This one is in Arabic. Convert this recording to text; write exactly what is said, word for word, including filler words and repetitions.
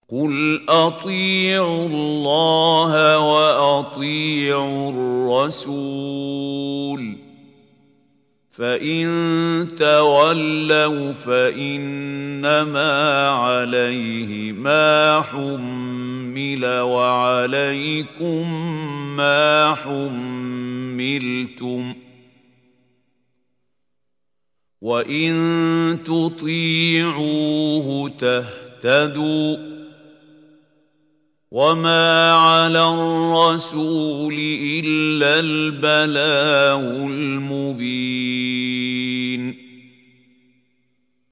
قُلْ أَطِيعُوا اللَّهَ وَأَطِيعُوا الرَّسُولَ ۖ فَإِن تَوَلَّوْا فَإِنَّمَا عَلَيْهِ مَا حُمِّلَ وَعَلَيْكُم مَّا حُمِّلْتُمْ ۖ وَإِن تُطِيعُوهُ تَهْتَدُوا ۚ وَمَا عَلَى الرَّسُولِ إِلَّا الْبَلَاغُ الْمُبِينُ